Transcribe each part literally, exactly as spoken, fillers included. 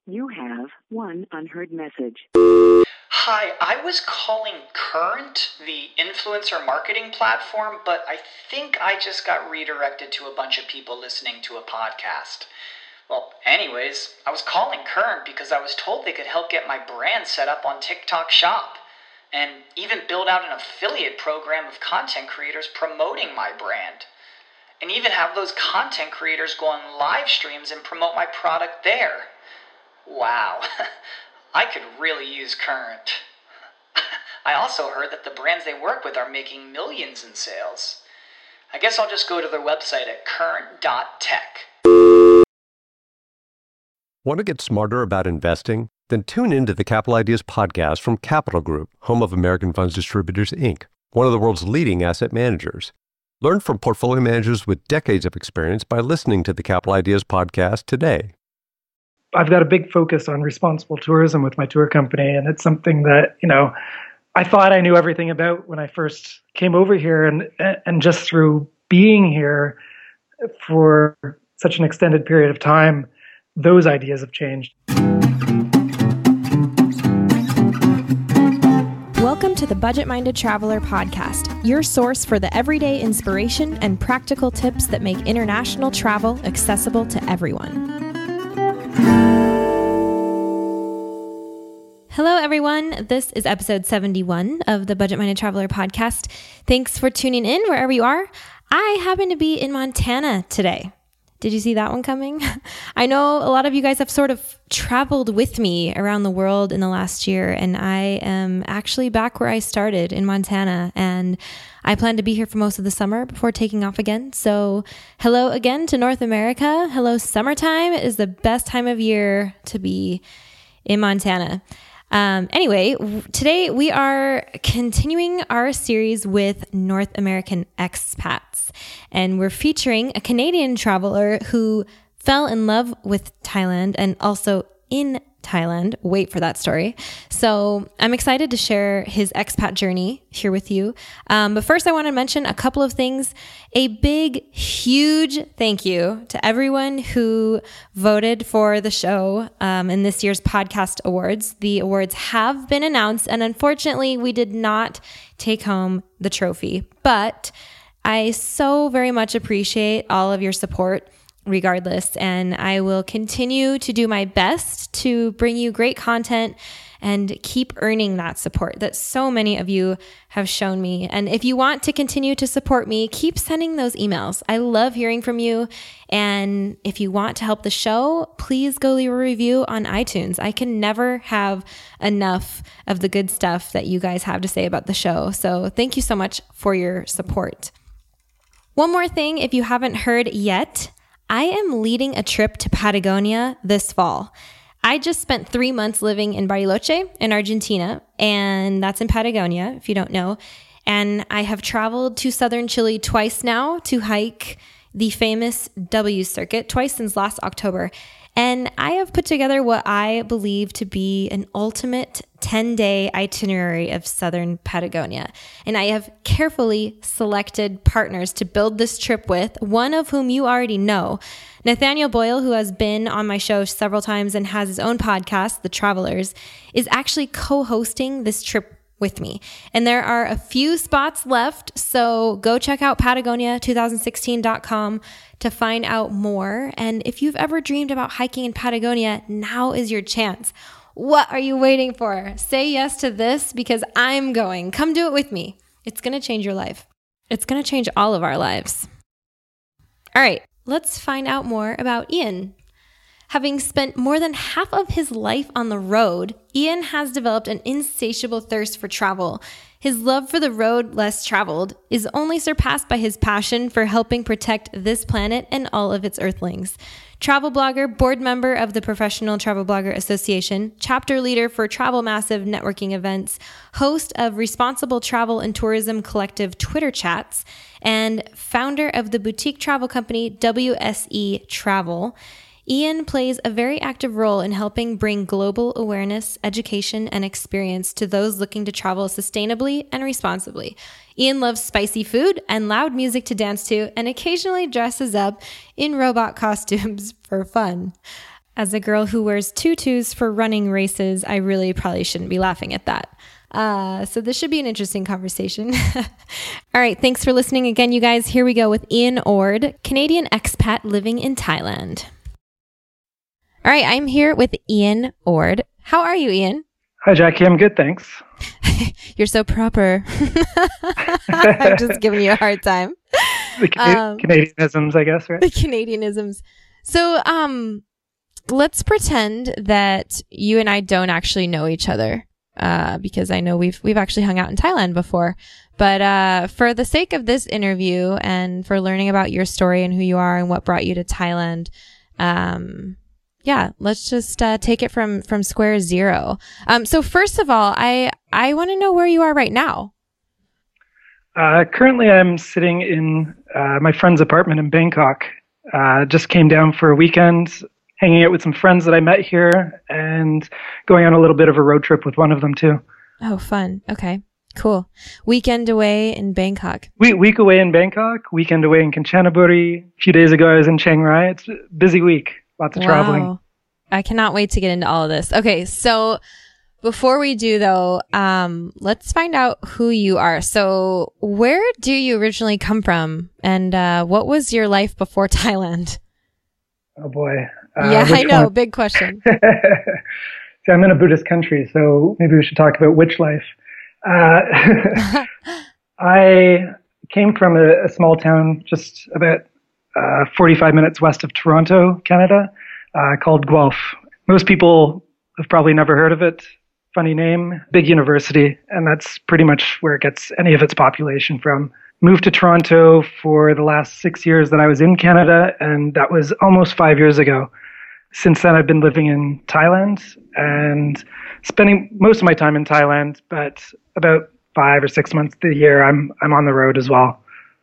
You have one unheard message. Hi, I was calling Current, the influencer marketing platform, but I think I just got redirected to a bunch of people listening to a podcast. Well, anyways, I was calling Current because I was told they could help get my brand set up on TikTok Shop, and even build out an affiliate program of content creators promoting my brand, and even have those content creators go on live streams and promote my product there. Wow, I could really use Current. I also heard that the brands they work with are making millions in sales. I guess I'll just go to their website at current dot tech. Want to get smarter about investing? Then tune into the Capital Ideas podcast from Capital Group, home of American Funds Distributors, Incorporated, one of the world's leading asset managers. Learn from portfolio managers with decades of experience by listening to the Capital Ideas podcast today. I've got a big focus on responsible tourism with my tour company, and it's something that, you know, I thought I knew everything about when I first came over here, and and just through being here for such an extended period of time, those ideas have changed. Welcome to the Budget Minded Traveler podcast, your source for the everyday inspiration and practical tips that make international travel accessible to everyone. Hello, everyone. This is episode seventy-one of the Budget Minded Traveler podcast. Thanks for tuning in wherever you are. I happen to be in Montana today. Did you see that one coming? I know a lot of you guys have sort of traveled with me around the world in the last year, and I am actually back where I started in Montana, and I plan to be here for most of the summer before taking off again. So hello again to North America. Hello, summertime is the best time of year to be in Montana. Um, anyway, w- today we are continuing our series with North American expats, and we're featuring a Canadian traveler who fell in love with Thailand and also in Thailand. Wait for that story. So I'm excited to share his expat journey here with you. Um, but first I want to mention a couple of things. A big, huge thank you to everyone who voted for the show um, in this year's podcast awards. The awards have been announced, and unfortunately we did not take home the trophy, but I so very much appreciate all of your support regardless, and I will continue to do my best to bring you great content and keep earning that support that so many of you have shown me. And if you want to continue to support me, keep sending those emails. I love hearing from you. And if you want to help the show, please go leave a review on iTunes. I can never have enough of the good stuff that you guys have to say about the show. So thank you so much for your support. One more thing, if you haven't heard yet, I am leading a trip to Patagonia this fall. I just spent three months living in Bariloche in Argentina, and that's in Patagonia, if you don't know. And I have traveled to southern Chile twice now to hike the famous W Circuit, twice since last October. And I have put together what I believe to be an ultimate ten-day itinerary of southern Patagonia. And I have carefully selected partners to build this trip with, one of whom you already know. Nathaniel Boyle, who has been on my show several times and has his own podcast, The Travelers, is actually co-hosting this trip with me. And there are a few spots left, so go check out Patagonia twenty sixteen dot com to find out more. And if you've ever dreamed about hiking in Patagonia, now is your chance. What are you waiting for? Say yes to this because I'm going. Come do it with me. It's going to change your life. It's going to change all of our lives. All right, let's find out more about Ian. Having spent more than half of his life on the road, Ian has developed an insatiable thirst for travel. His love for the road less traveled is only surpassed by his passion for helping protect this planet and all of its earthlings. Travel blogger, board member of the Professional Travel Blogger Association, chapter leader for Travel Massive networking events, host of Responsible Travel and Tourism Collective Twitter chats, and founder of the boutique travel company W S E Travel, Ian plays a very active role in helping bring global awareness, education, and experience to those looking to travel sustainably and responsibly. Ian loves spicy food and loud music to dance to, and occasionally dresses up in robot costumes for fun. As a girl who wears tutus for running races, I really probably shouldn't be laughing at that. Uh, so this should be an interesting conversation. All right. Thanks for listening again, you guys. Here we go with Ian Ord, Canadian expat living in Thailand. All right. I'm here with Ian Ord. How are you, Ian? Hi, Jackie. I'm good, thanks. You're so proper. I'm just giving you a hard time. The Can- um, Canadianisms, I guess, right? The Canadianisms. So, um, let's pretend that you and I don't actually know each other, uh, because I know we've we've actually hung out in Thailand before. But uh, for the sake of this interview and for learning about your story and who you are and what brought you to Thailand, um, yeah, let's just uh, take it from from square zero. Um, so first of all, I I want to know where you are right now. Uh, currently, I'm sitting in uh, my friend's apartment in Bangkok. Uh, just came down for a weekend, hanging out with some friends that I met here, and going on a little bit of a road trip with one of them too. Oh, fun. Okay, cool. Weekend away in Bangkok. We- week away in Bangkok, weekend away in Kanchanaburi. A few days ago, I was in Chiang Rai. It's a busy week, lots of wow. traveling. I cannot wait to get into all of this. Okay, so before we do, though, um, let's find out who you are. So where do you originally come from? And uh, what was your life before Thailand? Oh, boy. Uh, yeah, I know. One? Big question. See, I'm in a Buddhist country, so maybe we should talk about which life. Uh, I came from a, a small town just about uh, forty-five minutes west of Toronto, Canada, uh, called Guelph. Most people have probably never heard of it. Funny name, big university, and that's pretty much where it gets any of its population from. Moved to Toronto for the last six years that I was in Canada, and that was almost five years ago. Since then, I've been living in Thailand and spending most of my time in Thailand, but about five or six months of the year, I'm I'm on the road as well.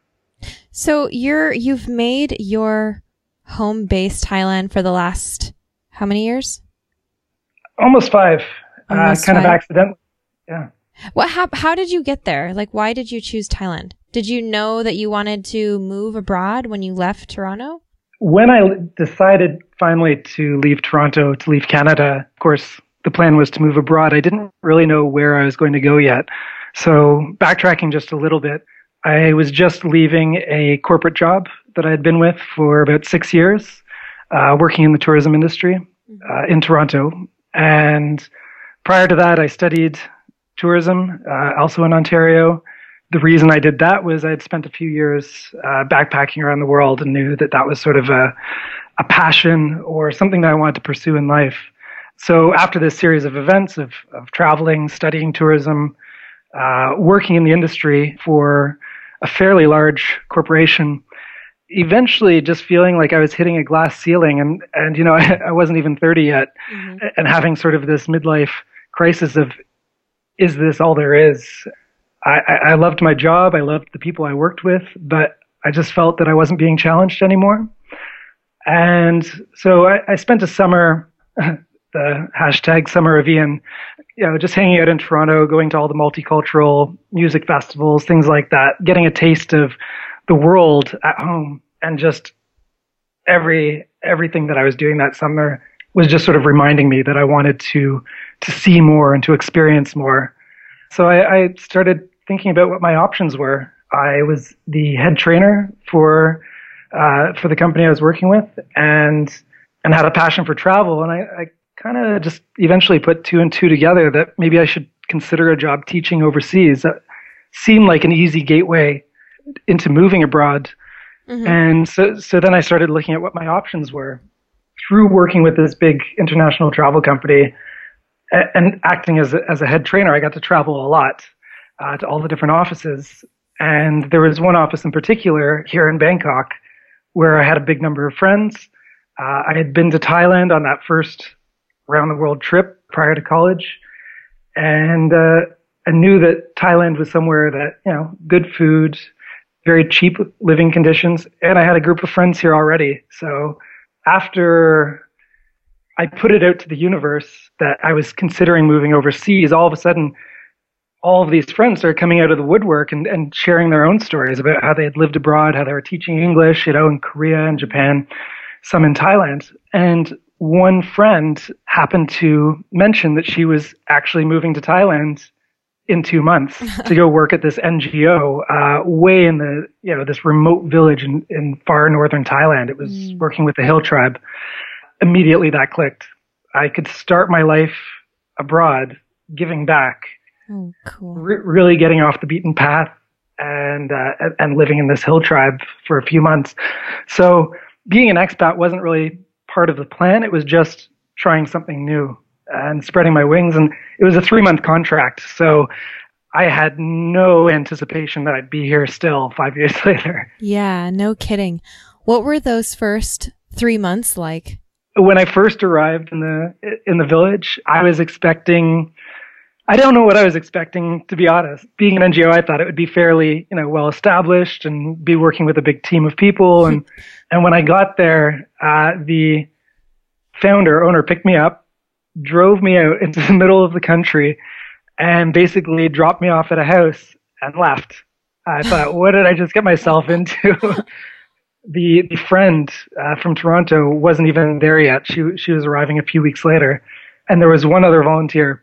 So you're you've made your home base Thailand for the last how many years? Almost five. Almost uh, kind five. of accidentally. Yeah. What hap- How did you get there? Like, why did you choose Thailand? Did you know that you wanted to move abroad when you left Toronto? When I decided finally to leave Toronto, to leave Canada, of course, the plan was to move abroad. I didn't really know where I was going to go yet. So backtracking just a little bit, I was just leaving a corporate job that I had been with for about six years, uh, working in the tourism industry uh, in Toronto. And prior to that, I studied tourism, uh, also in Ontario. The reason I did that was I had spent a few years uh, backpacking around the world and knew that that was sort of a, a passion or something that I wanted to pursue in life. So after this series of events of, of traveling, studying tourism, uh, working in the industry for a fairly large corporation, eventually just feeling like I was hitting a glass ceiling and, and you know, I, I wasn't even thirty yet, mm-hmm. and having sort of this midlife crisis of, is this all there is? I, I loved my job. I loved the people I worked with, but I just felt that I wasn't being challenged anymore. And so I, I spent a summer, the hashtag summer of Ian, you know, just hanging out in Toronto, going to all the multicultural music festivals, things like that, getting a taste of the world at home. And just every, everything that I was doing that summer was just sort of reminding me that I wanted to, to see more and to experience more. So I, I started thinking about what my options were. I was the head trainer for uh, for the company I was working with, and and had a passion for travel. And I, I kind of just eventually put two and two together that maybe I should consider a job teaching overseas. That seemed like an easy gateway into moving abroad. Mm-hmm. And so so then I started looking at what my options were. Through working with this big international travel company and acting as a, as a head trainer, I got to travel a lot uh, to all the different offices. And there was one office in particular here in Bangkok where I had a big number of friends. Uh, I had been to Thailand on that first round the world trip prior to college. And uh, I knew that Thailand was somewhere that, you know, good food, very cheap living conditions. And I had a group of friends here already. So after I put it out to the universe that I was considering moving overseas, all of a sudden, all of these friends started coming out of the woodwork and, and sharing their own stories about how they had lived abroad, how they were teaching English, you know, in Korea and Japan, some in Thailand. And one friend happened to mention that she was actually moving to Thailand in two months to go work at this N G O uh, way in the, you know, this remote village in, in far northern Thailand. It was mm. working with the Hill Tribe. Immediately that clicked. I could start my life abroad, giving back, oh, cool. re- really getting off the beaten path and, uh, and living in this Hill Tribe for a few months. So being an expat wasn't really part of the plan. It was just trying something new and spreading my wings. And it was a three month contract. So I had no anticipation that I'd be here still five years later. Yeah, no kidding. What were those first three months like? When I first arrived in the, in the village, I was expecting, I don't know what I was expecting, to be honest. Being an N G O, I thought it would be fairly, you know, well established and be working with a big team of people. And, and when I got there, uh, the founder, owner picked me up, drove me out into the middle of the country, and basically dropped me off at a house and left. I thought, what did I just get myself into? the the friend uh, from Toronto wasn't even there yet. She she was arriving a few weeks later, and there was one other volunteer,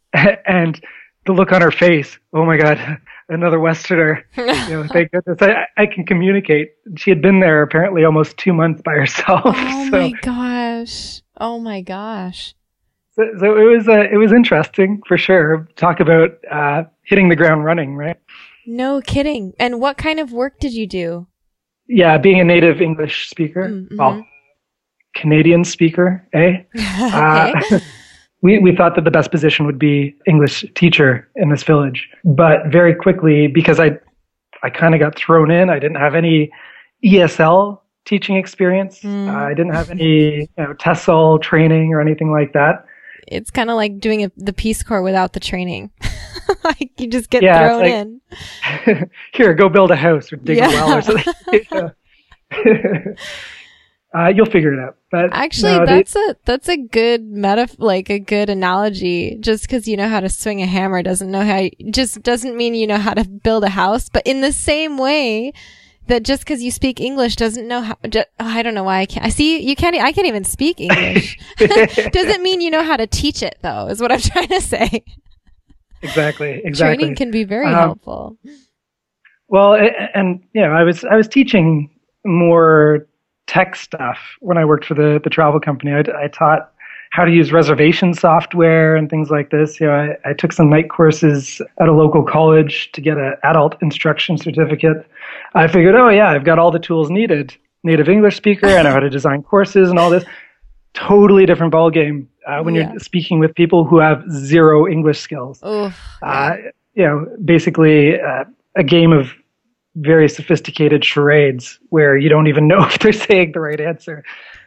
and the look on her face, oh my God, another Westerner. You know, thank goodness I, I can communicate. She had been there apparently almost two months by herself. Oh so, my gosh. Oh my gosh. So, so it was uh, it was interesting for sure. Talk about uh, hitting the ground running, right? No kidding. And what kind of work did you do? Yeah, being a native English speaker, mm-hmm. well, Canadian speaker, eh? uh, we we thought that the best position would be English teacher in this village, but very quickly, because I I kind of got thrown in, I didn't have any E S L teaching experience. Mm. Uh, I didn't have any, you know, TESOL training or anything like that. It's kind of like doing a, the Peace Corps without the training. Like you just get yeah, thrown like, in. Here, go build a house or dig yeah. a well or something. uh, you'll figure it out. But actually, no, that's they, a that's a good meta, like a good analogy. Just because you know how to swing a hammer doesn't know how you, just doesn't mean you know how to build a house. But in the same way, that just because you speak English doesn't know how. Just, oh, I don't know why I can't. I see you can't. I can't even speak English. Doesn't mean you know how to teach it, though. Is what I'm trying to say. Exactly. Exactly. Training can be very um, helpful. Well, and you know, I was I was teaching more tech stuff when I worked for the the travel company. I, I taught how to use reservation software and things like this. You know, I, I took some night courses at a local college to get an adult instruction certificate. I figured, oh yeah, I've got all the tools needed. Native English speaker, I know how to design courses and all this. Totally different ballgame uh, when yeah. you're speaking with people who have zero English skills. Oof, uh, you know, basically uh, a game of very sophisticated charades where you don't even know if they're saying the right answer.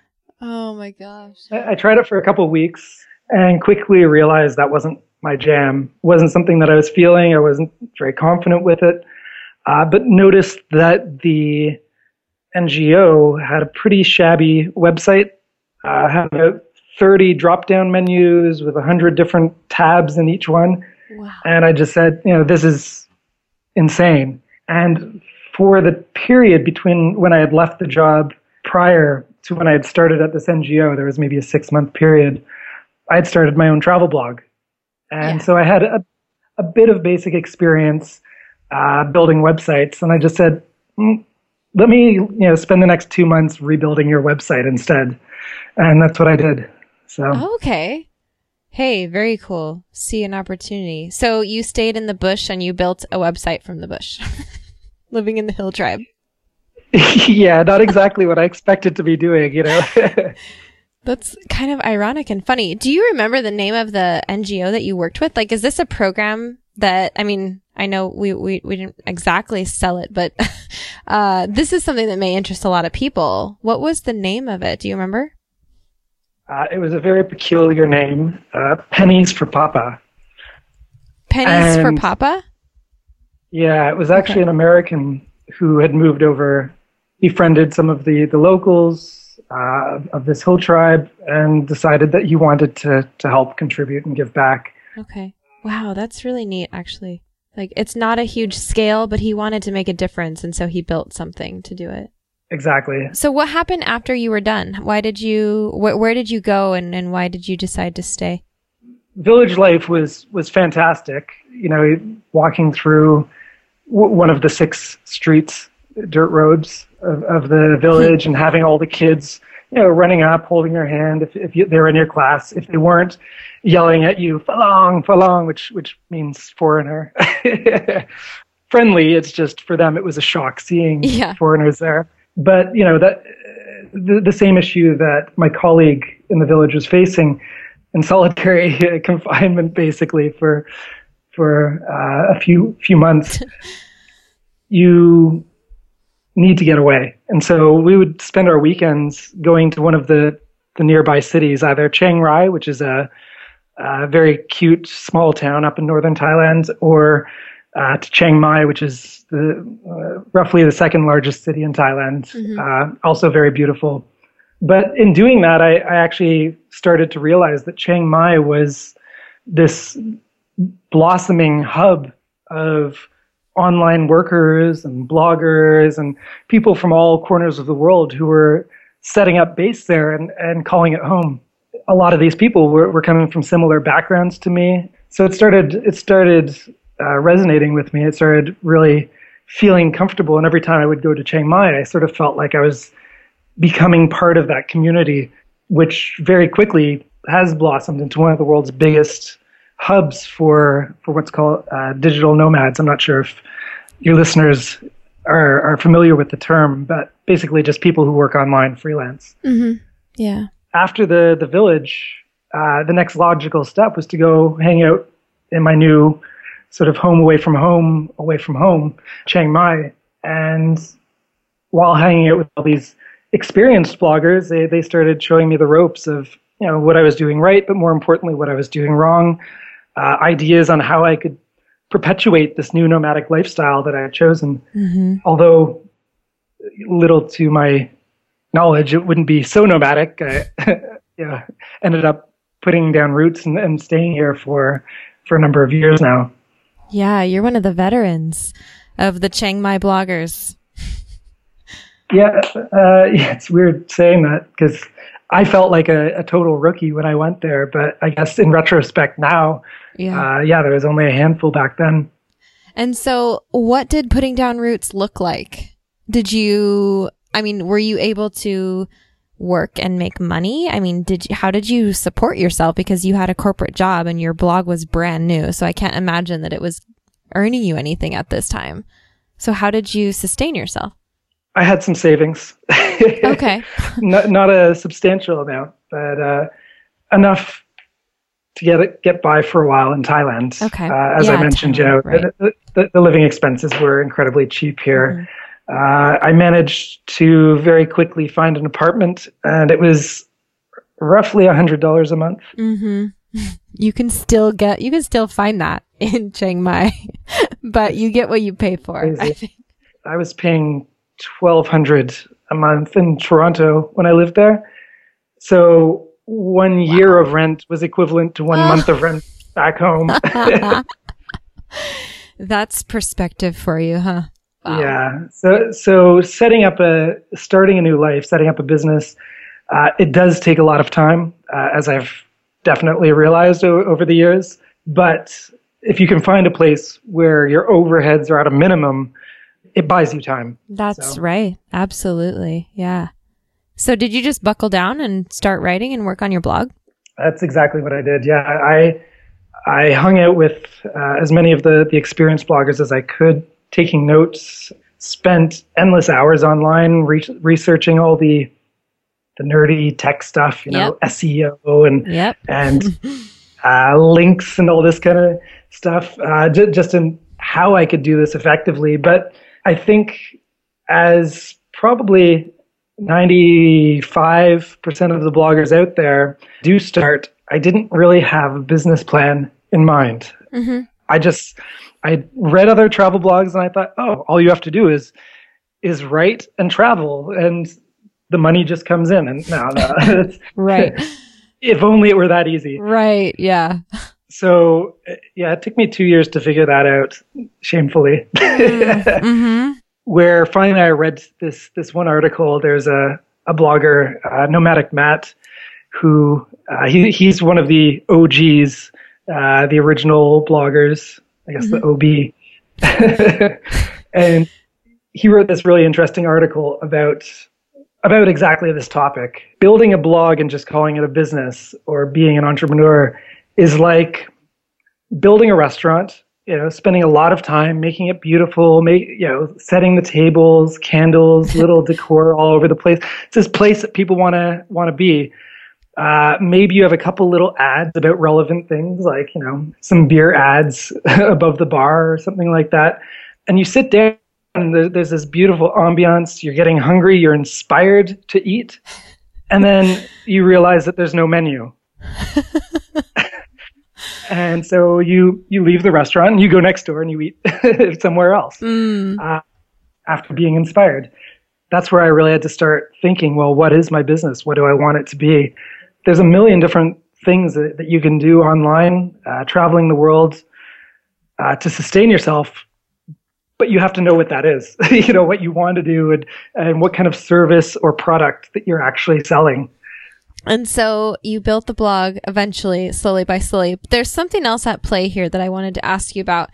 Oh my gosh. I, I tried it for a couple of weeks and quickly realized that wasn't my jam. It wasn't something that I was feeling. I wasn't very confident with it. Uh, but noticed that the N G O had a pretty shabby website, uh, had about thirty drop-down menus with one hundred different tabs in each one. Wow. And I just said, you know, this is insane. And for the period between when I had left the job prior to when I had started at this N G O, there was maybe a six-month period, I had started my own travel blog. And yeah. so I had a, a bit of basic experience uh, building websites. And I just said, mm, let me you know, spend the next two months rebuilding your website instead. And that's what I did. So okay. Hey, very cool. See an opportunity. So you stayed in the bush and you built a website from the bush, living in the Hill Tribe. Yeah, not exactly what I expected to be doing, you know. That's kind of ironic and funny. Do you remember the name of the N G O that you worked with? Like, is this a program that, I mean, I know we, we, we didn't exactly sell it, but uh, this is something that may interest a lot of people. What was the name of it? Do you remember? Uh, it was a very peculiar name, uh, Pennies for Papa. Pennies and, for Papa? Yeah, it was actually okay. an American who had moved over, befriended some of the, the locals uh, of this hill tribe, and decided that he wanted to, to help contribute and give back. Okay. Wow, that's really neat, actually. Like, it's not a huge scale, but he wanted to make a difference, and so he built something to do it. Exactly. So what happened after you were done? Why did you, wh- where did you go and, and why did you decide to stay? Village life was, was fantastic. You know, walking through w- one of the six streets, dirt roads of, of the village and having all the kids, you know, running up, holding your hand if, if you, they were in your class. If they weren't, yelling at you, falong, falong, which, which means foreigner. Friendly, it's just for them, it was a shock seeing yeah. foreigners there. But, you know, that the, the same issue that my colleague in the village was facing in solitary confinement, basically, for for uh, a few few months, you need to get away. And so we would spend our weekends going to one of the, the nearby cities, either Chiang Rai, which is a, a very cute small town up in northern Thailand, or Uh, to Chiang Mai, which is the, uh, roughly the second largest city in Thailand, mm-hmm. uh, also very beautiful. But in doing that, I, I actually started to realize that Chiang Mai was this blossoming hub of online workers and bloggers and people from all corners of the world who were setting up base there and, and calling it home. A lot of these people were, were coming from similar backgrounds to me. So it started, it started Uh, resonating with me. It started really feeling comfortable. And every time I would go to Chiang Mai, I sort of felt like I was becoming part of that community, which very quickly has blossomed into one of the world's biggest hubs for, for what's called uh, digital nomads. I'm not sure if your listeners are, are familiar with the term, but basically just people who work online freelance. Mm-hmm. Yeah. After the, the village, uh, the next logical step was to go hang out in my new sort of home away from home, away from home, Chiang Mai. And while hanging out with all these experienced bloggers, they, they started showing me the ropes of, you know, what I was doing right, but more importantly, what I was doing wrong, uh, ideas on how I could perpetuate this new nomadic lifestyle that I had chosen. Mm-hmm. Although little to my knowledge, it wouldn't be so nomadic. I yeah, ended up putting down roots and, and staying here for, for a number of years now. Yeah, you're one of the veterans of the Chiang Mai bloggers. Yeah, uh, yeah, it's weird saying that because I felt like a, a total rookie when I went there. But I guess in retrospect now, yeah. Uh, yeah, there was only a handful back then. And so what did putting down roots look like? Did you, I mean, were you able to work and make money? I mean, did you, how did you support yourself? Because you had a corporate job and your blog was brand new. So I can't imagine that it was earning you anything at this time. So how did you sustain yourself? I had some savings. Okay. not, not a substantial amount, but uh, enough to get it, get by for a while in Thailand. Okay. Uh, as yeah, I mentioned, Thailand, you know, right. the, the, the living expenses were incredibly cheap here. Mm-hmm. Uh, I managed to very quickly find an apartment, and it was roughly a hundred dollars a month. Mm-hmm. You can still get, you can still find that in Chiang Mai, but you get what you pay for. I think. I was paying twelve hundred a month in Toronto when I lived there, so one wow. year of rent was equivalent to one oh. month of rent back home. That's perspective for you, huh? Wow. Yeah. So, so setting up a, starting a new life, setting up a business, uh, it does take a lot of time, uh, as I've definitely realized o- over the years. But if you can find a place where your overheads are at a minimum, it buys you time. That's so. right. Absolutely. Yeah. So did you just buckle down and start writing and work on your blog? That's exactly what I did. Yeah. I, I hung out with uh, as many of the, the experienced bloggers as I could, taking notes, spent endless hours online re- researching all the the nerdy tech stuff, you know, yep. S E O and yep. and uh, links and all this kind of stuff, uh, j- just in how I could do this effectively. But I think as probably ninety-five percent of the bloggers out there do start, I didn't really have a business plan in mind. Mm-hmm. I just... I read other travel blogs and I thought, oh, all you have to do is is write and travel and the money just comes in. And no, no. Right. If only it were that easy. Right. Yeah. So yeah, it took me two years to figure that out, shamefully. mm-hmm. where finally I read this this one article. There's a, a blogger, uh, Nomadic Matt, who uh, he he's one of the O Gs, uh, the original bloggers, I guess mm-hmm. the O B. And he wrote this really interesting article about about exactly this topic. Building a blog and just calling it a business or being an entrepreneur is like building a restaurant, you know, spending a lot of time making it beautiful, make, you know, setting the tables, candles, little decor all over the place. It's this place that people want to want to be. Uh, maybe you have a couple little ads about relevant things, like, you know, some beer ads above the bar or something like that. And you sit down and there, there's this beautiful ambiance. You're getting hungry. You're inspired to eat. And then you realize that there's no menu. And so you, you leave the restaurant and you go next door and you eat somewhere else mm. uh, after being inspired. That's where I really had to start thinking, well, what is my business? What do I want it to be? There's a million different things that, that you can do online, uh, traveling the world uh, to sustain yourself. But you have to know what that is, you know, what you want to do and, and what kind of service or product that you're actually selling. And so you built the blog eventually, slowly by slowly. But there's something else at play here that I wanted to ask you about.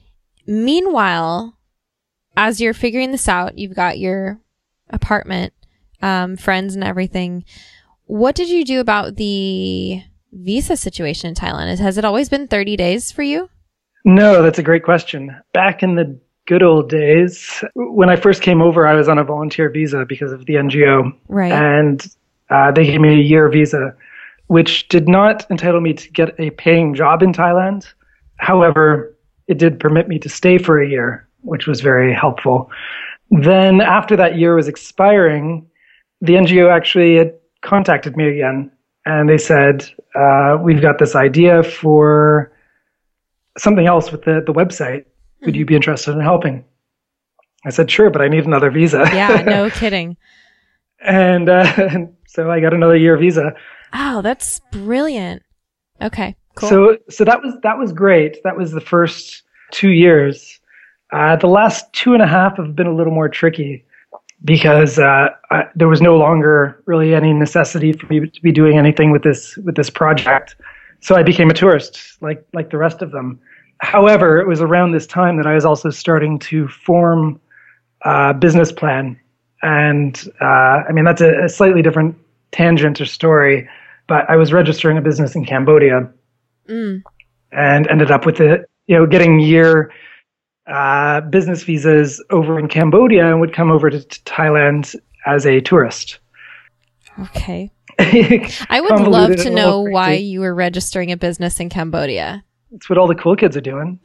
Meanwhile, as you're figuring this out, you've got your apartment, um, friends and everything. What did you do about the visa situation in Thailand? Has it always been thirty days for you? No, that's a great question. Back in the good old days, when I first came over, I was on a volunteer visa because of the N G O. Right. And uh, they gave me a year visa, which did not entitle me to get a paying job in Thailand. However, it did permit me to stay for a year, which was very helpful. Then after that year was expiring, the N G O actually had contacted me again. And they said, uh, we've got this idea for something else with the, the website. Would mm-hmm. you be interested in helping? I said, sure, but I need another visa. Yeah, no kidding. and, uh, and so I got another year visa. Oh, that's brilliant. Okay, cool. So, so that was, that was great. That was the first two years. Uh, the last two and a half have been a little more tricky because, uh, I, there was no longer really any necessity for me to be doing anything with this, with this project. So I became a tourist like, like the rest of them. However, it was around this time that I was also starting to form a business plan. And, uh, I mean, that's a, a slightly different tangent or story, but I was registering a business in Cambodia mm. and ended up with it, you know, getting year, uh, business visas over in Cambodia and would come over to, to Thailand as a tourist. Okay. I would love to know why you were registering a business in Cambodia. It's what all the cool kids are doing.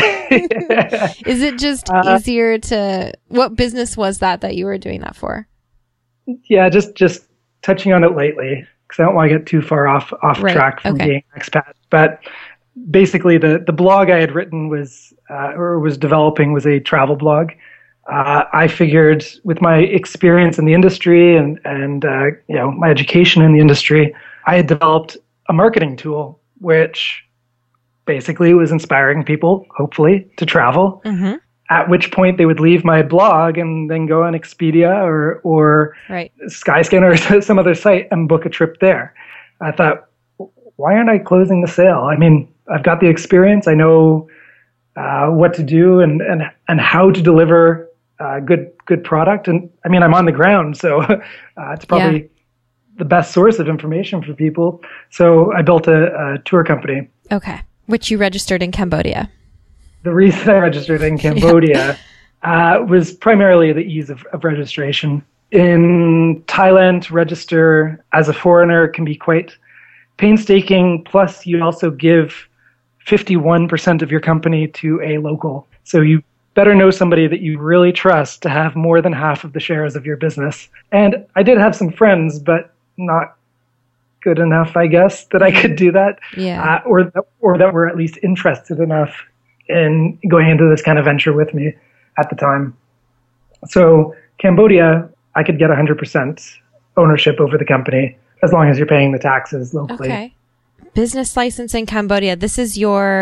Is it just uh, easier to... What business was that that you were doing that for? Yeah, just just touching on it lightly, because I don't want to get too far off off right. track from okay. being an expat. But basically, the, the blog I had written was, uh, or was developing was a travel blog. Uh, I figured with my experience in the industry and, and uh, you know, my education in the industry, I had developed a marketing tool, which... basically was inspiring people, hopefully, to travel, mm-hmm. at which point they would leave my blog and then go on Expedia or or right. Skyscanner or some other site and book a trip there. I thought, why aren't I closing the sale? I mean, I've got the experience. I know uh, what to do and, and, and how to deliver uh, good good product. And I mean, I'm on the ground, so uh, it's probably yeah. the best source of information for people. So I built a, a tour company. Okay. Which you registered in Cambodia. The reason I registered in Cambodia yeah. uh, was primarily the ease of, of registration. In Thailand, to register as a foreigner can be quite painstaking. Plus, you also give fifty-one percent of your company to a local. So you better know somebody that you really trust to have more than half of the shares of your business. And I did have some friends, but not good enough, I guess, that I could do that, yeah. uh, or that, or that were at least interested enough in going into this kind of venture with me at the time. So Cambodia, I could get one hundred percent ownership over the company as long as you're paying the taxes locally. Okay. Business license in Cambodia. This is your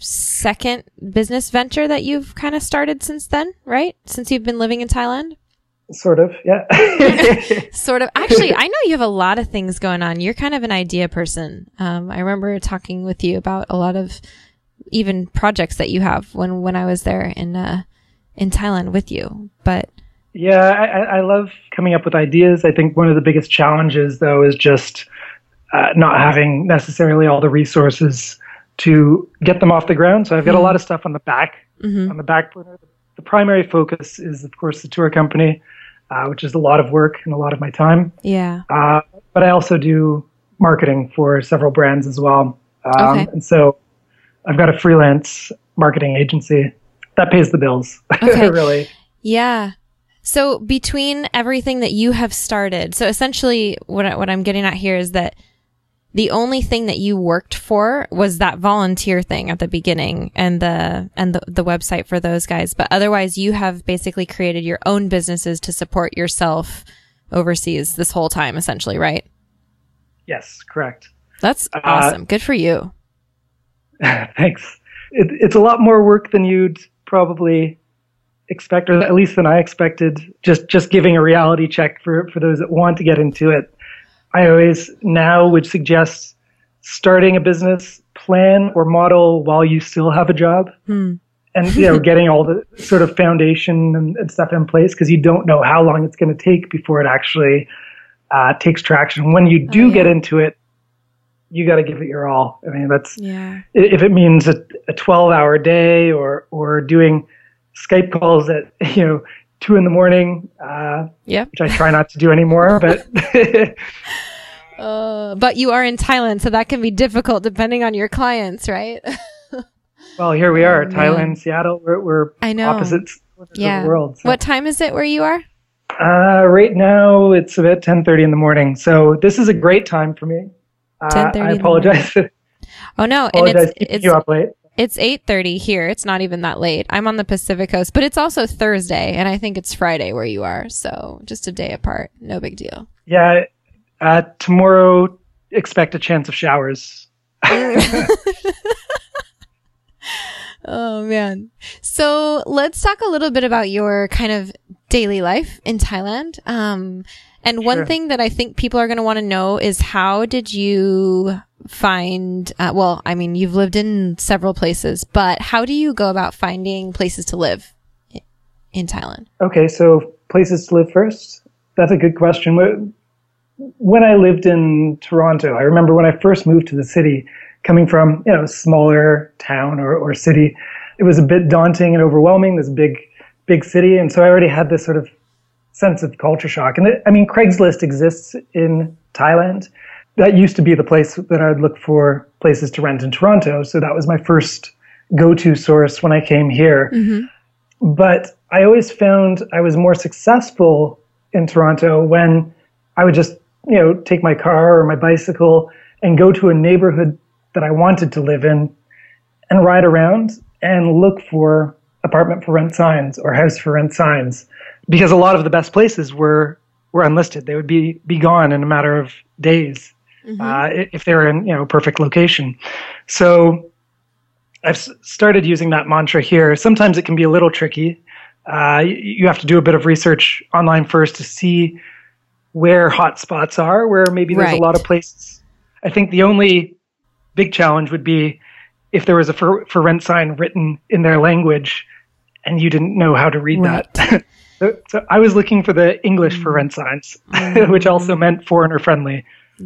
second business venture that you've kind of started since then, right? Since you've been living in Thailand? Sort of, yeah. Sort of. Actually, I know you have a lot of things going on. You're kind of an idea person. Um, I remember talking with you about a lot of even projects that you have when, when I was there in uh, in Thailand with you. But yeah, I, I love coming up with ideas. I think one of the biggest challenges, though, is just uh, not having necessarily all the resources to get them off the ground. So I've got mm-hmm. a lot of stuff on the back, mm-hmm. on the back burner. The primary focus is, of course, the tour company, uh, which is a lot of work and a lot of my time. Yeah. Uh, but I also do marketing for several brands as well. Um, okay. And so I've got a freelance marketing agency that pays the bills, okay. really. Yeah. So between everything that you have started, so essentially what, I, what I'm getting at here is that the only thing that you worked for was that volunteer thing at the beginning and the and the, the website for those guys. But otherwise, you have basically created your own businesses to support yourself overseas this whole time, essentially, right? Yes, correct. That's awesome. Uh, Good for you. Thanks. It, it's a lot more work than you'd probably expect, or at least than I expected, just, just giving a reality check for, for those that want to get into it. I always now would suggest starting a business plan or model while you still have a job hmm. and, you know, getting all the sort of foundation and, and stuff in place, because you don't know how long it's going to take before it actually uh, takes traction. When you do oh, yeah. get into it, you got to give it your all. I mean, that's, yeah. if it means a, a twelve hour day or, or doing Skype calls at, you know, two in the morning, uh, yep. which I try not to do anymore, but, uh, but you are in Thailand, so that can be difficult depending on your clients, right? Well, here we are, oh, Thailand, man. Seattle, we're, we're I know. opposites yeah. of the world. So. What time is it where you are? Uh, right now it's about ten thirty in the morning. So this is a great time for me. Uh, I apologize. Oh no. I apologize and it's, keeping it's, you up late. It's eight thirty here. It's not even that late. I'm on the Pacific Coast, but it's also Thursday, and I think it's Friday where you are. So just a day apart. No big deal. Yeah. Uh, tomorrow, expect a chance of showers. Oh, man. So let's talk a little bit about your kind of daily life in Thailand. Um, and one Sure. thing that I think people are going to want to know is, how did you find, uh, well, I mean, you've lived in several places, but how do you go about finding places to live in Thailand? Okay, so places to live first. That's a good question. When I lived in Toronto, I remember when I first moved to the city, coming from, you know, a smaller town or, or city, it was a bit daunting and overwhelming, this big, big city. And so I already had this sort of sense of culture shock. And it, I mean, Craigslist exists in Thailand. That used to be the place that I would look for places to rent in Toronto. So that was my first go-to source when I came here. Mm-hmm. But I always found I was more successful in Toronto when I would just, you know, take my car or my bicycle and go to a neighborhood that I wanted to live in and ride around and look for apartment for rent signs or house for rent signs, because a lot of the best places were were unlisted. They would be be gone in a matter of days, mm-hmm. uh, if they were in, you know, perfect location. So I've s- started using that mantra here. Sometimes it can be a little tricky. Uh, you, you have to do a bit of research online first to see where hot spots are, where maybe there's right. a lot of places. I think the only big challenge would be if there was a for, for rent sign written in their language and you didn't know how to read right. that. so, so I was looking for the English mm. for rent signs, mm. which also meant foreigner friendly.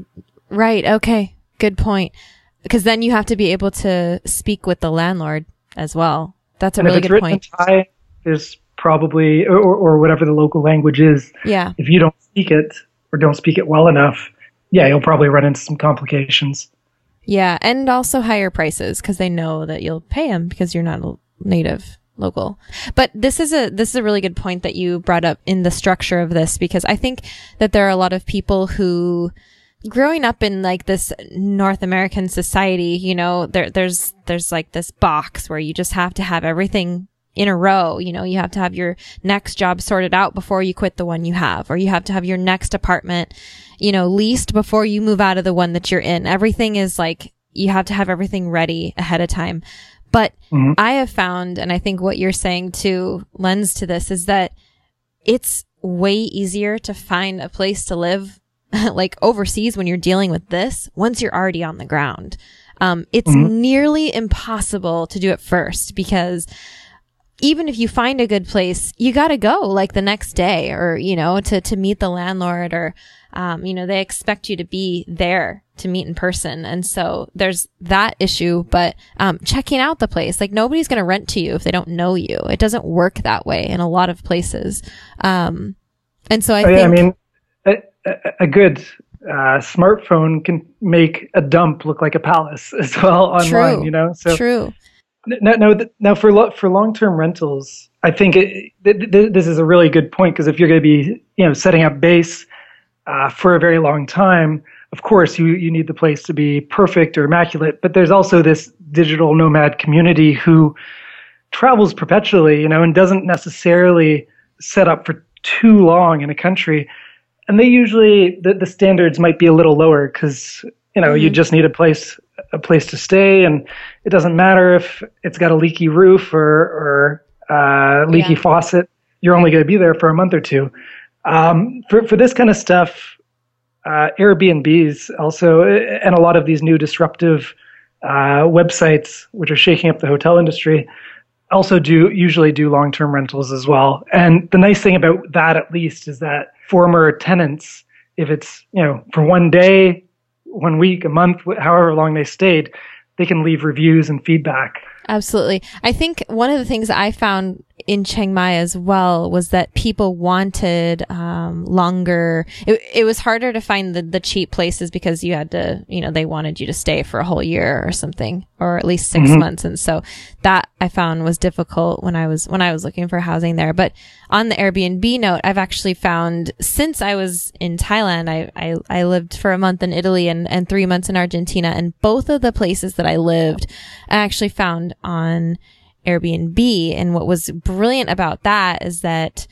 Right. Okay. Good point. Because then you have to be able to speak with the landlord as well. That's a and really if it's good written point. In Thai, there's probably, or, or whatever the local language is. Yeah. If you don't speak it or don't speak it well enough, yeah, you'll probably run into some complications. Yeah, and also higher prices because they know that you'll pay them because you're not a native local. But this is a this is a really good point that you brought up in the structure of this, because I think that there are a lot of people who, growing up in like this North American society, you know, there there's there's like this box where you just have to have everything in a row. You know, you have to have your next job sorted out before you quit the one you have, or you have to have your next apartment, you know, leased before you move out of the one that you're in. Everything is like you have to have everything ready ahead of time. But mm-hmm. I have found, and I think what you're saying too lends to this, is that it's way easier to find a place to live like overseas when you're dealing with this once you're already on the ground. Um, it's mm-hmm. nearly impossible to do it first, because even if you find a good place, you got to go like the next day, or, you know, to, to meet the landlord, or, um, you know, they expect you to be there to meet in person. And so there's that issue, but, um, checking out the place, like nobody's going to rent to you if they don't know you. It doesn't work that way in a lot of places. Um, and so I oh, think, yeah, I mean, a, a good, uh, smartphone can make a dump look like a palace as well online, true, you know? So true. No, no, now for lo- for long-term rentals, I think it, th- th- this is a really good point, because if you're going to be, you know, setting up base uh, for a very long time, of course you you need the place to be perfect or immaculate. But there's also this digital nomad community who travels perpetually, you know, and doesn't necessarily set up for too long in a country, and they usually the, the standards might be a little lower, because you know mm-hmm. you just need a place. a place to stay, and it doesn't matter if it's got a leaky roof or, or uh, leaky yeah. faucet. You're only going to be there for a month or two. Um, for, for this kind of stuff, uh, Airbnbs also, and a lot of these new disruptive uh, websites, which are shaking up the hotel industry, also do usually do long-term rentals as well. And the nice thing about that, at least, is that former tenants, if it's, you know, for one day, one week, a month, however long they stayed, they can leave reviews and feedback. Absolutely. I think one of the things I found in Chiang Mai as well was that people wanted um, longer. It, it was harder to find the, the cheap places, because you had to, you know, they wanted you to stay for a whole year or something, or at least six mm-hmm. months. And so that I found was difficult when I was when I was looking for housing there. But on the Airbnb note, I've actually found, since I was in Thailand, I I, I lived for a month in Italy and, and three months in Argentina, and both of the places that I lived, I actually found on Airbnb. And what was brilliant about that is that,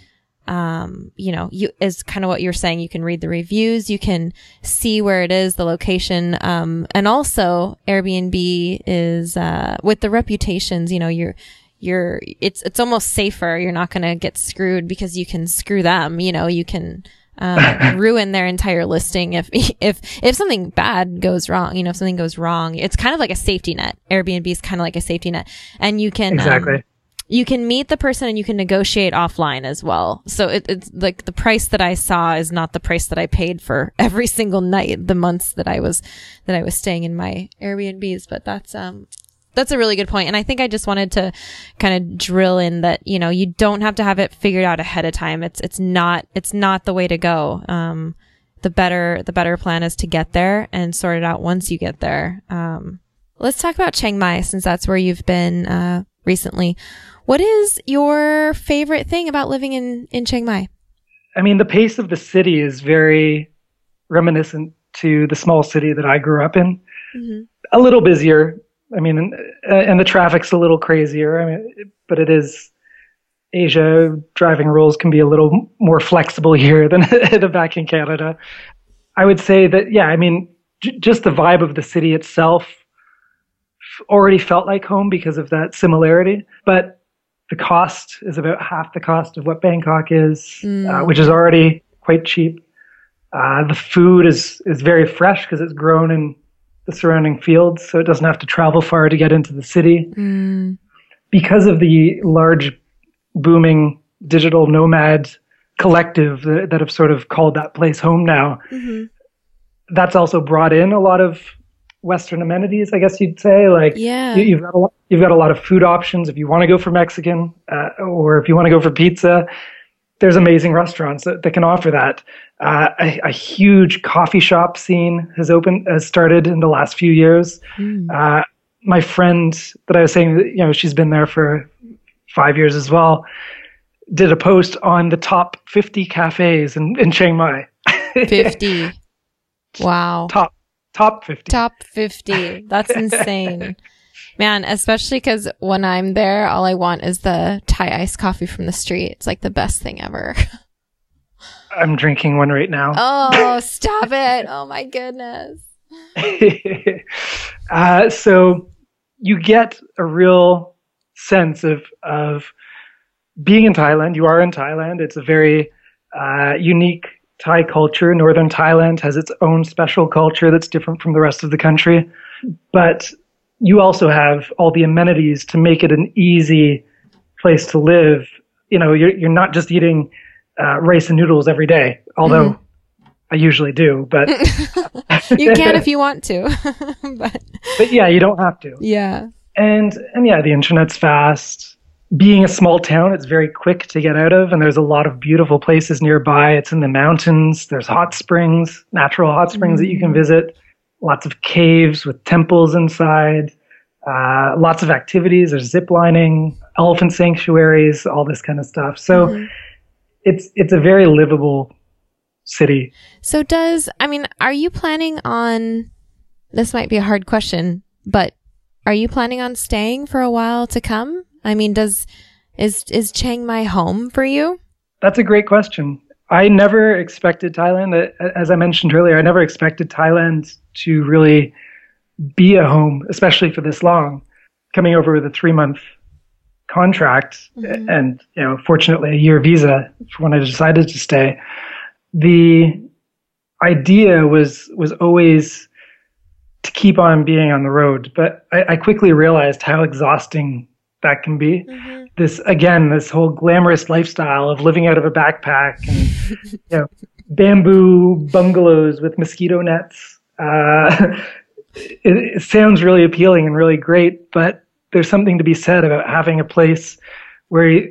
um, you know, you is kind of what you're saying. You can read the reviews, you can see where it is, the location. Um, and also Airbnb is, uh, with the reputations, you know, you're, you're, it's, it's almost safer. You're not going to get screwed because you can screw them. You know, you can, um, ruin their entire listing if if if something bad goes wrong. You know, if something goes wrong, it's kind of like a safety net. Airbnb is kind of like a safety net, and you can exactly um, you can meet the person and you can negotiate offline as well. So it, it's like the price that I saw is not the price that I paid for every single night the months that I was that I was staying in my Airbnbs. But that's um. That's a really good point. And I think I just wanted to kind of drill in that, you know, you don't have to have it figured out ahead of time. It's, it's not, it's not the way to go. Um, the better, the better plan is to get there and sort it out once you get there. Um, let's talk about Chiang Mai, since that's where you've been, uh, recently. What is your favorite thing about living in, in Chiang Mai? I mean, the pace of the city is very reminiscent to the small city that I grew up in. Mm-hmm. A little busier. I mean, and, and the traffic's a little crazier. I mean, but it is Asia. Driving rules can be a little more flexible here than back in Canada. I would say that, yeah, I mean, j- just the vibe of the city itself already felt like home because of that similarity. But the cost is about half the cost of what Bangkok is, mm. uh, which is already quite cheap. Uh, the food is, is very fresh because it's grown in the surrounding fields, so it doesn't have to travel far to get into the city. Mm. Because of the large, booming digital nomad collective that, that have sort of called that place home now, mm-hmm. that's also brought in a lot of Western amenities, I guess you'd say. Like, yeah. you, you've got a lot, you've got a lot of food options if you want to go for Mexican, uh, or if you want to go for pizza. There's amazing restaurants that, that can offer that. Uh, a, a huge coffee shop scene has opened, has started in the last few years. Mm. Uh, my friend that I was saying, you know, she's been there for five years as well, did a post on the top fifty cafes in, in Chiang Mai. fifty. Wow. Top, top fifty. Top fifty. That's insane. Man, especially because when I'm there, all I want is the Thai iced coffee from the street. It's like the best thing ever. I'm drinking one right now. Oh, stop it. Oh my goodness. uh, so you get a real sense of of being in Thailand. You are in Thailand. It's a very uh, unique Thai culture. Northern Thailand has its own special culture that's different from the rest of the country. But you also have all the amenities to make it an easy place to live. You know, you're, you're not just eating uh, rice and noodles every day, although mm-hmm. I usually do. But you can if you want to. but. but yeah, you don't have to. Yeah. And and yeah, the internet's fast. Being a small town, it's very quick to get out of, and there's a lot of beautiful places nearby. It's in the mountains. There's hot springs, natural hot springs mm-hmm. that you can visit. Lots of caves with temples inside. Uh, lots of activities. There's zip lining, elephant sanctuaries, all this kind of stuff. So mm-hmm. it's it's a very livable city. So does, I mean, are you planning on, this might be a hard question, but are you planning on staying for a while to come? I mean, does is is Chiang Mai home for you? That's a great question. I never expected Thailand, as I mentioned earlier, I never expected Thailand to really be a home, especially for this long. Coming over with a three-month contract mm-hmm. and, you know, fortunately a year visa for when I decided to stay. The idea was was always to keep on being on the road, but I, I quickly realized how exhausting that can be. Mm-hmm. This, again, this whole glamorous lifestyle of living out of a backpack and, you know, bamboo bungalows with mosquito nets. Uh, it, it sounds really appealing and really great, but there's something to be said about having a place where you,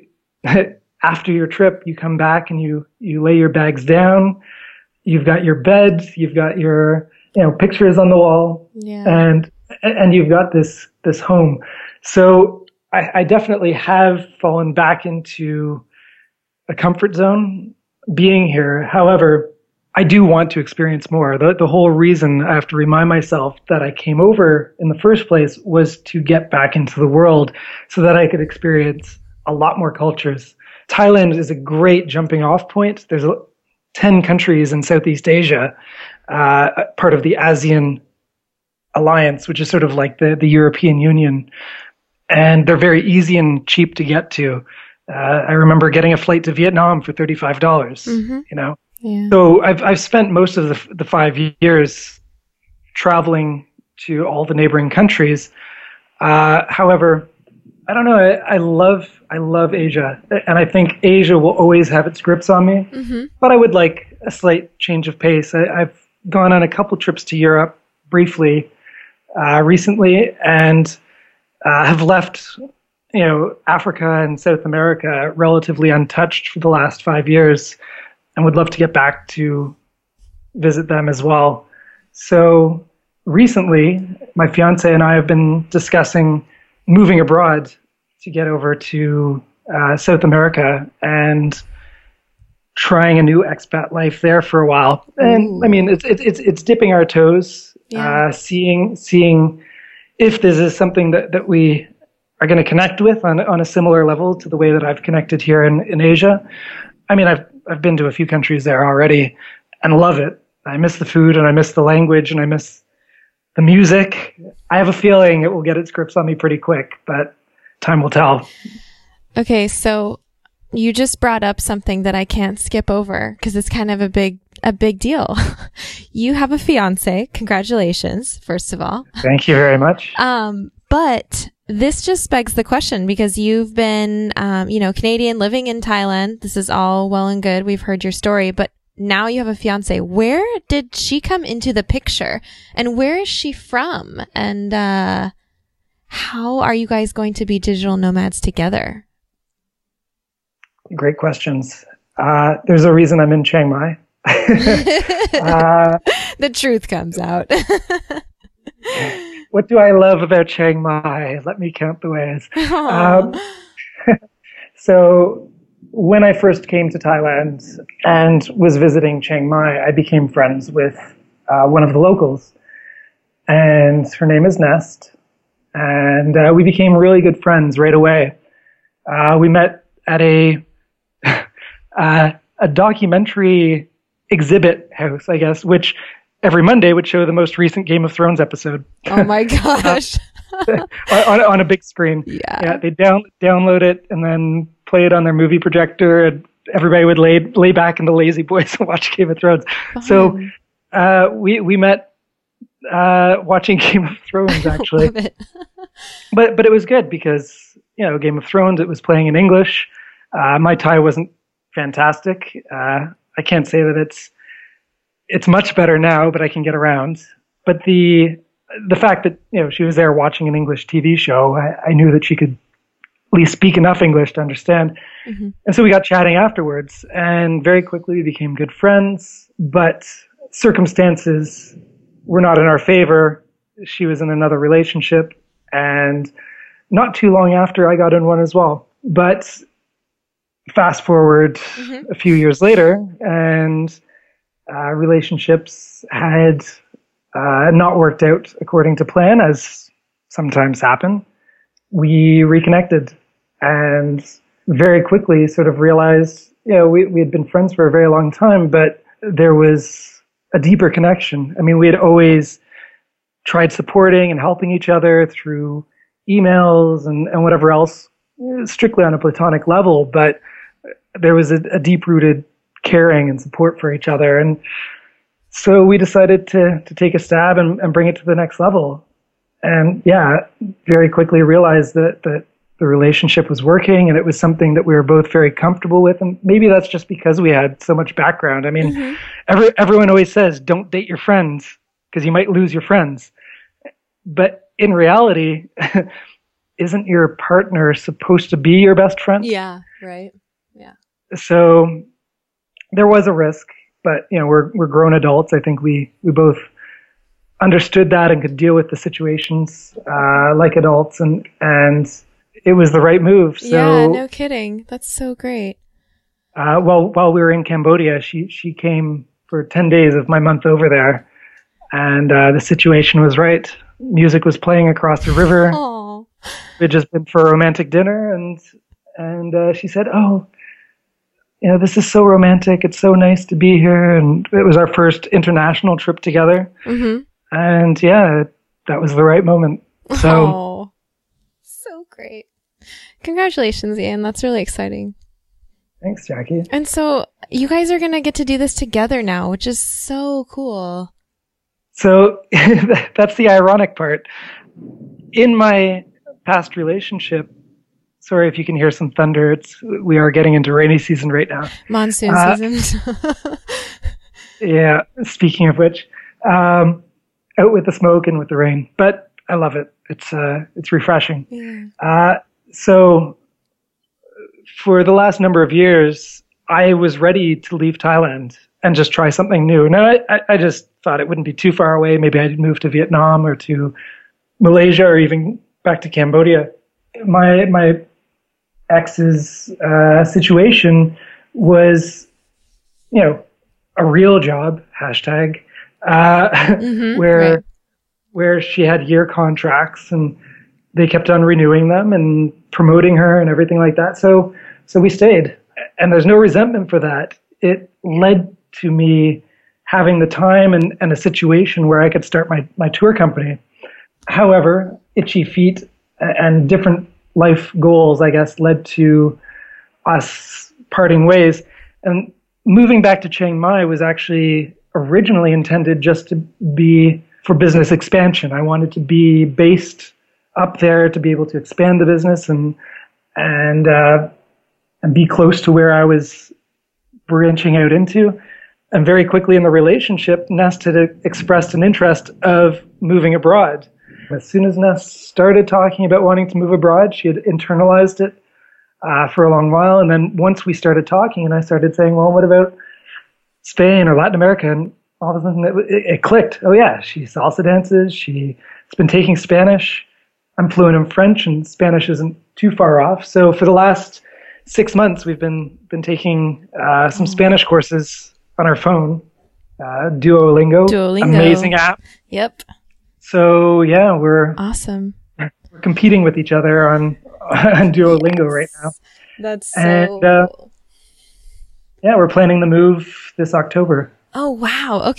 after your trip, you come back and you, you lay your bags down. You've got your bed, you've got your, you know, pictures on the wall, yeah. and, and you've got this, this home. So, I, I definitely have fallen back into a comfort zone being here. However, I do want to experience more. The, the whole reason I have to remind myself that I came over in the first place was to get back into the world so that I could experience a lot more cultures. Thailand is a great jumping off point. There's ten countries in Southeast Asia, uh, part of the ASEAN Alliance, which is sort of like the, the European Union. And they're very easy and cheap to get to. Uh, I remember getting a flight to Vietnam for thirty-five dollars, mm-hmm. you know? Yeah. So I've I've spent most of the, the five years traveling to all the neighboring countries. Uh, however, I don't know, I, I love I love Asia. And I think Asia will always have its grips on me. Mm-hmm. But I would like a slight change of pace. I, I've gone on a couple trips to Europe briefly uh, recently, and Uh, have left, you know, Africa and South America relatively untouched for the last five years, and would love to get back to visit them as well. So recently, my fiance and I have been discussing moving abroad to get over to uh, South America and trying a new expat life there for a while. And Ooh. I mean, it's it's it's it's dipping our toes, yeah. uh, seeing seeing. if this is something that, that we are going to connect with on on a similar level to the way that I've connected here in, in Asia. I mean, I've I've been to a few countries there already and love it. I miss the food and I miss the language and I miss the music. I have a feeling it will get its grips on me pretty quick, but time will tell. Okay, so you just brought up something that I can't skip over because it's kind of a big a big deal. You have a fiance. Congratulations, first of all. Thank you very much. Um, but this just begs the question because you've been, um, you know, Canadian living in Thailand. This is all well and good. We've heard your story, but now you have a fiance. Where did she come into the picture, and where is she from? And uh, how are you guys going to be digital nomads together? Great questions. Uh, there's a reason I'm in Chiang Mai. uh, the truth comes out. What do I love about Chiang Mai? Let me count the ways. Um, so when I first came to Thailand and was visiting Chiang Mai, I became friends with uh, one of the locals. And her name is Nest. And uh, we became really good friends right away. Uh, we met at a uh, a documentary exhibit house, I guess, which every Monday would show the most recent Game of Thrones episode. Oh my gosh. on, on a big screen. Yeah. Yeah, they down download it and then play it on their movie projector, and everybody would lay lay back in the lazy boys and watch Game of Thrones. Fun. So uh, we we met uh, watching Game of Thrones actually. Love it. but but it was good because, you know, Game of Thrones, it was playing in English. Uh, my Thai wasn't fantastic. Uh, I can't say that it's it's much better now, but I can get around. But the the fact that, you know, she was there watching an English T V show, I, I knew that she could at least speak enough English to understand. Mm-hmm. And so we got chatting afterwards, and very quickly we became good friends. But circumstances were not in our favor. She was in another relationship, and not too long after, I got in one as well. But fast forward mm-hmm. a few years later, and uh, relationships had uh, not worked out according to plan, as sometimes happen. We reconnected and very quickly sort of realized, you know, we, we had been friends for a very long time, but there was a deeper connection. I mean, we had always tried supporting and helping each other through emails and, and whatever else, strictly on a platonic level, but there was a, a deep-rooted caring and support for each other. And so we decided to to take a stab and, and bring it to the next level. And yeah, very quickly realized that, that the relationship was working, and it was something that we were both very comfortable with. And maybe that's just because we had so much background. I mean, mm-hmm. every, everyone always says, don't date your friends because you might lose your friends. But in reality, isn't your partner supposed to be your best friend? Yeah, right. Yeah. So there was a risk, but, you know, we're we're grown adults. I think we, we both understood that and could deal with the situations uh, like adults, and and it was the right move. So, yeah, no kidding. That's so great. Uh, well, while we were in Cambodia, she she came for ten days of my month over there, and uh, the situation was right. Music was playing across the river. Aww. We'd just been for a romantic dinner, and and uh, she said, "Oh, you know, this is so romantic. It's so nice to be here." And it was our first international trip together. Mm-hmm. And yeah, that was the right moment. So, oh, so great. Congratulations, Ian. That's really exciting. Thanks, Jackie. And so you guys are going to get to do this together now, which is so cool. So that's the ironic part. In my past relationship, sorry if you can hear some thunder. It's we are getting into rainy season right now. Monsoon uh, season. Yeah. Speaking of which, um, out with the smoke and with the rain, but I love it. It's uh, it's refreshing. Yeah. Uh, so for the last number of years, I was ready to leave Thailand and just try something new. Now, I, I just thought it wouldn't be too far away. Maybe I'd move to Vietnam or to Malaysia or even back to Cambodia. My my ex's uh, situation was, you know, a real job, hashtag, uh, mm-hmm, where right. where she had year contracts and they kept on renewing them and promoting her and everything like that. So so we stayed. And there's no resentment for that. It led to me having the time and, and a situation where I could start my, my tour company. However, itchy feet and different life goals, I guess, led to us parting ways. And moving back to Chiang Mai was actually originally intended just to be for business expansion. I wanted to be based up there to be able to expand the business and and uh, and be close to where I was branching out into. And very quickly in the relationship, Nest had expressed an interest of moving abroad. As soon as Nest started talking about wanting to move abroad, she had internalized it uh, for a long while. And then once we started talking and I started saying, well, what about Spain or Latin America? And all of a sudden it, it, it clicked. Oh yeah, she salsa dances. She's been taking Spanish. I'm fluent in French and Spanish isn't too far off. So for the last six months, we've been been taking uh, some Spanish courses on our phone. Uh, Duolingo, Duolingo, amazing app. Yep. So yeah, we're awesome. We're competing with each other on on Duolingo yes. right now. That's so and, uh, cool. Yeah, we're planning the move this October. Oh wow! Okay,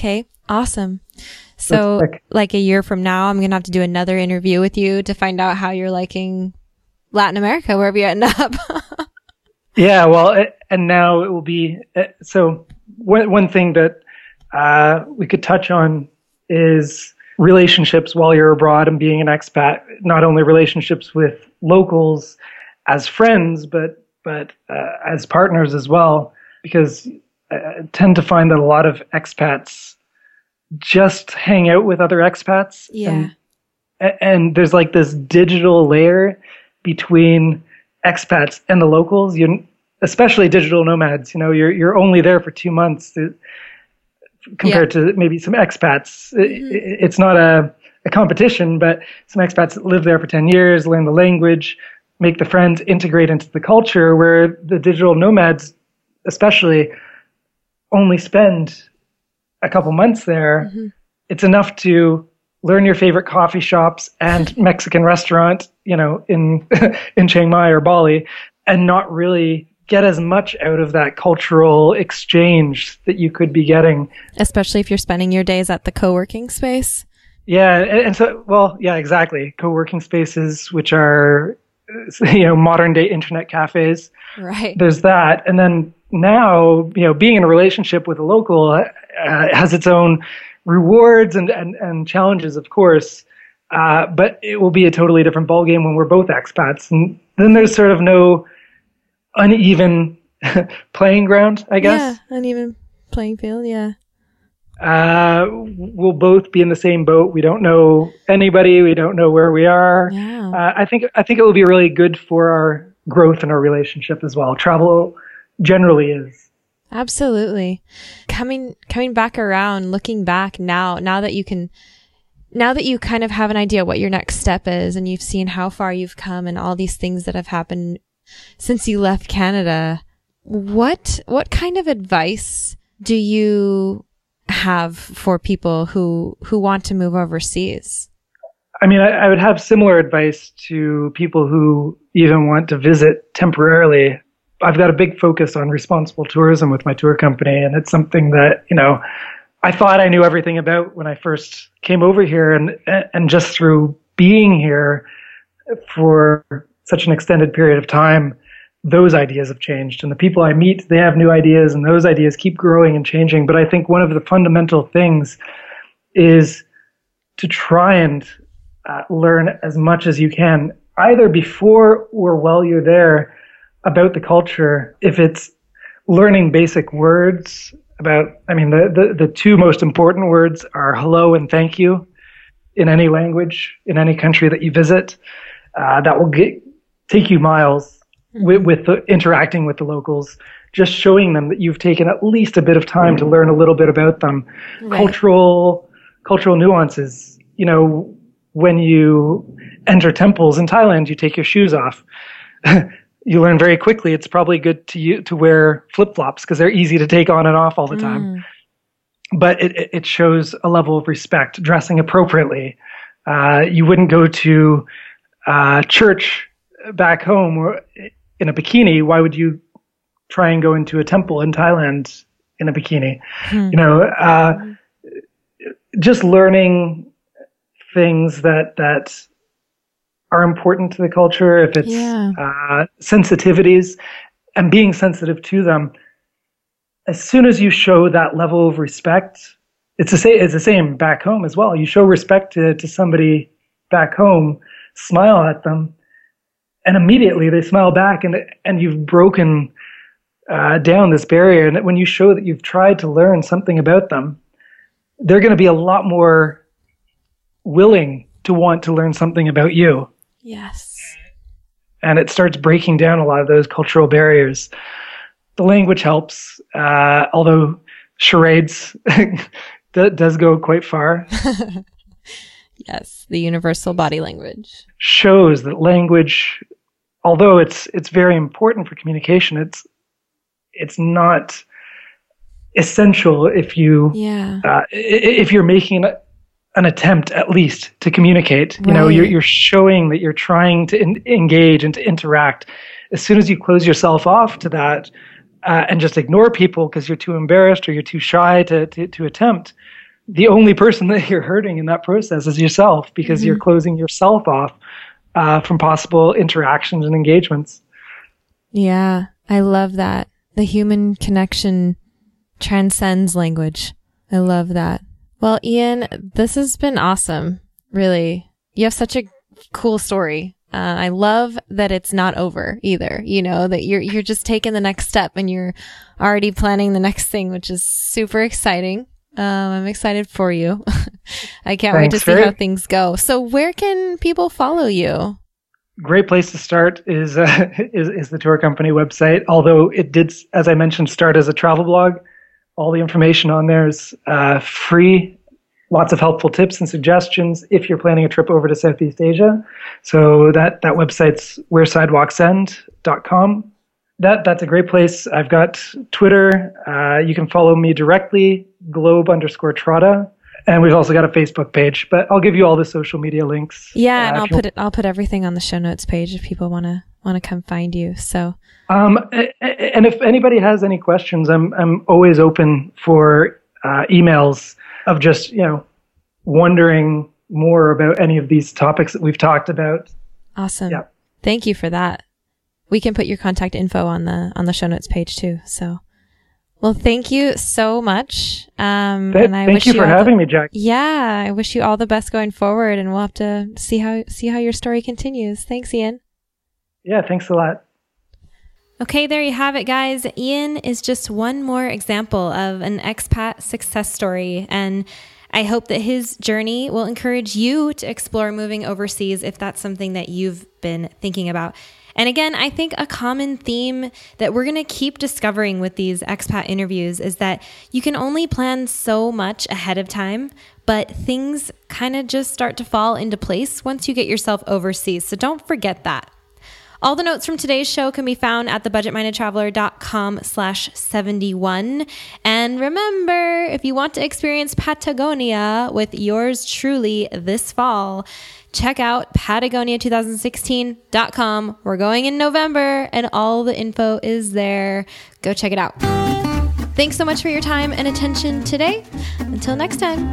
Awesome. So like a year from now, I'm going to have to do another interview with you to find out how you're liking Latin America, wherever you end up. Yeah, well, and now it will be, so one, one thing that uh, we could touch on is relationships while you're abroad and being an expat, not only relationships with locals as friends, but, but uh, as partners as well, because I tend to find that a lot of expats just hang out with other expats. Yeah. And, and there's like this digital layer between expats and the locals, you especially digital nomads. You know, you're you're only there for two months to, compared yeah. to maybe some expats. Mm-hmm. It, it's not a, a competition, but some expats that live there for ten years, learn the language, make the friends, integrate into the culture, where the digital nomads especially only spend a couple months there. Mm-hmm. It's enough to learn your favorite coffee shops and Mexican restaurant, you know, in in Chiang Mai or Bali, and not really get as much out of that cultural exchange that you could be getting. Especially if you're spending your days at the co-working space. Yeah, and, and so, well, yeah, exactly. Co-working spaces, which are, you know, modern day internet cafes. Right. There's that. And then now, you know, being in a relationship with a local uh, has its own rewards and, and, and challenges, of course, uh, but it will be a totally different ballgame when we're both expats. And then there's sort of no uneven playing ground, I guess. Yeah, uneven playing field, yeah. Uh, we'll both be in the same boat. We don't know anybody. We don't know where we are. Yeah. Uh, I think I think it will be really good for our growth in our relationship as well. Travel generally is. Absolutely. Coming coming back around, looking back now, now that you can, now that you kind of have an idea what your next step is, and you've seen how far you've come and all these things that have happened since you left Canada, what what kind of advice do you have for people who who want to move overseas? I mean, I, I would have similar advice to people who even want to visit temporarily. I've got a big focus on responsible tourism with my tour company, and it's something that, you know, I thought I knew everything about when I first came over here, and and just through being here for such an extended period of time, those ideas have changed. And the people I meet, they have new ideas, and those ideas keep growing and changing. But I think one of the fundamental things is to try and uh, learn as much as you can, either before or while you're there, about the culture. If it's learning basic words about, I mean, the, the, the two most important words are hello and thank you in any language, in any country that you visit. Uh, that will get, take you miles with, with the, interacting with the locals, just showing them that you've taken at least a bit of time to learn a little bit about them. Right. Cultural, cultural nuances. You know, when you enter temples in Thailand, you take your shoes off. You learn very quickly it's probably good to you to wear flip-flops because they're easy to take on and off all the time. Mm. But it, it shows a level of respect, dressing appropriately. Uh, you wouldn't go to uh, church back home or in a bikini. Why would you try and go into a temple in Thailand in a bikini? Mm. You know, uh, just learning things that that. are important to the culture, if it's yeah. uh, sensitivities, and being sensitive to them. As soon as you show that level of respect, it's the same, it's the same back home as well. You show respect to, to somebody back home, smile at them, and immediately they smile back, and and you've broken uh, down this barrier. And when you show that you've tried to learn something about them, they're going to be a lot more willing to want to learn something about you. Yes. And it starts breaking down a lot of those cultural barriers. The language helps, uh, although charades does go quite far. Yes, the universal body language. Shows that language, although it's it's very important for communication, it's it's not essential if you yeah. uh, if you're making a, an attempt at least to communicate. Right. You know, you're, you're showing that you're trying to in, engage and to interact. As soon as you close yourself off to that uh, and just ignore people because you're too embarrassed or you're too shy to, to, to attempt, the only person that you're hurting in that process is yourself, because mm-hmm. you're closing yourself off uh, from possible interactions and engagements. Yeah, I love that. The human connection transcends language. I love that. Well, Ian, this has been awesome. Really. You have such a cool story. Uh, I love that it's not over either. You know, that you're, you're just taking the next step and you're already planning the next thing, which is super exciting. Um, I'm excited for you. I can't Thanks, wait to see how things go. So where can people follow you? Great place to start is, uh, is, is the tour company website. Although it did, as I mentioned, start as a travel blog. All the information on there is uh, free. Lots of helpful tips and suggestions if you're planning a trip over to Southeast Asia. So that, that website's where sidewalks end dot com. That, that's a great place. I've got Twitter. Uh, you can follow me directly, globe underscore Trotta. And we've also got a Facebook page, but I'll give you all the social media links. Yeah, uh, and I'll put it, I'll put everything on the show notes page if people want to want to come find you. So, um, and if anybody has any questions, I'm I'm always open for uh, emails of just, you know, wondering more about any of these topics that we've talked about. Awesome. Yeah. Thank you for that. We can put your contact info on the on the show notes page too. So. Well, thank you so much. Um, Th- and I thank wish you you for having the, me, Jack. Yeah, I wish you all the best going forward, and we'll have to see how see how your story continues. Thanks, Ian. Yeah, thanks a lot. Okay, there you have it, guys. Ian is just one more example of an expat success story, and I hope that his journey will encourage you to explore moving overseas if that's something that you've been thinking about. And again, I think a common theme that we're going to keep discovering with these expat interviews is that you can only plan so much ahead of time, but things kind of just start to fall into place once you get yourself overseas. So don't forget that. All the notes from today's show can be found at thebudgetmindedtraveler.com slash 71. And remember, if you want to experience Patagonia with yours truly this fall, check out Patagonia twenty sixteen dot com. We're going in November and all the info is there. Go check it out. Thanks so much for your time and attention today. Until next time.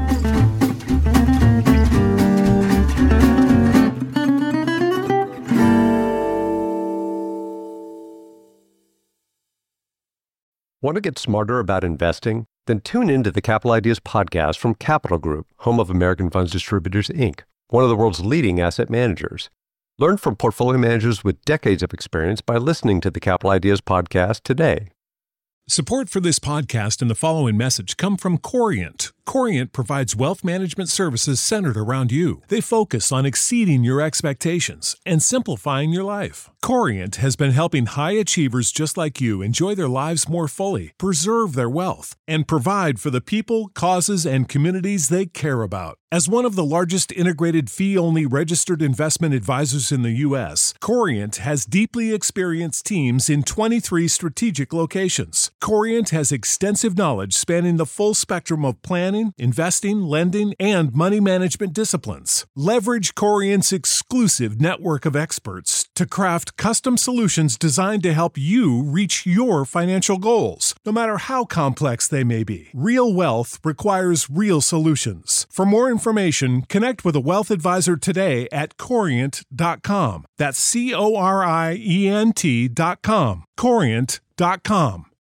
Want to get smarter about investing? Then tune into the Capital Ideas podcast from Capital Group, home of American Funds Distributors, Incorporated, one of the world's leading asset managers. Learn from portfolio managers with decades of experience by listening to the Capital Ideas podcast today. Support for this podcast and the following message come from Corient. Corient provides wealth management services centered around you. They focus on exceeding your expectations and simplifying your life. Corient has been helping high achievers just like you enjoy their lives more fully, preserve their wealth, and provide for the people, causes, and communities they care about. As one of the largest integrated fee-only registered investment advisors in the U S, Corient has deeply experienced teams in twenty-three strategic locations. Corient has extensive knowledge spanning the full spectrum of planning, investing, lending, and money management disciplines. Leverage Corient's exclusive network of experts to craft custom solutions designed to help you reach your financial goals, no matter how complex they may be. Real wealth requires real solutions. For more information, connect with a wealth advisor today at corient dot com. That's C O R I E N T dot com. corient dot com.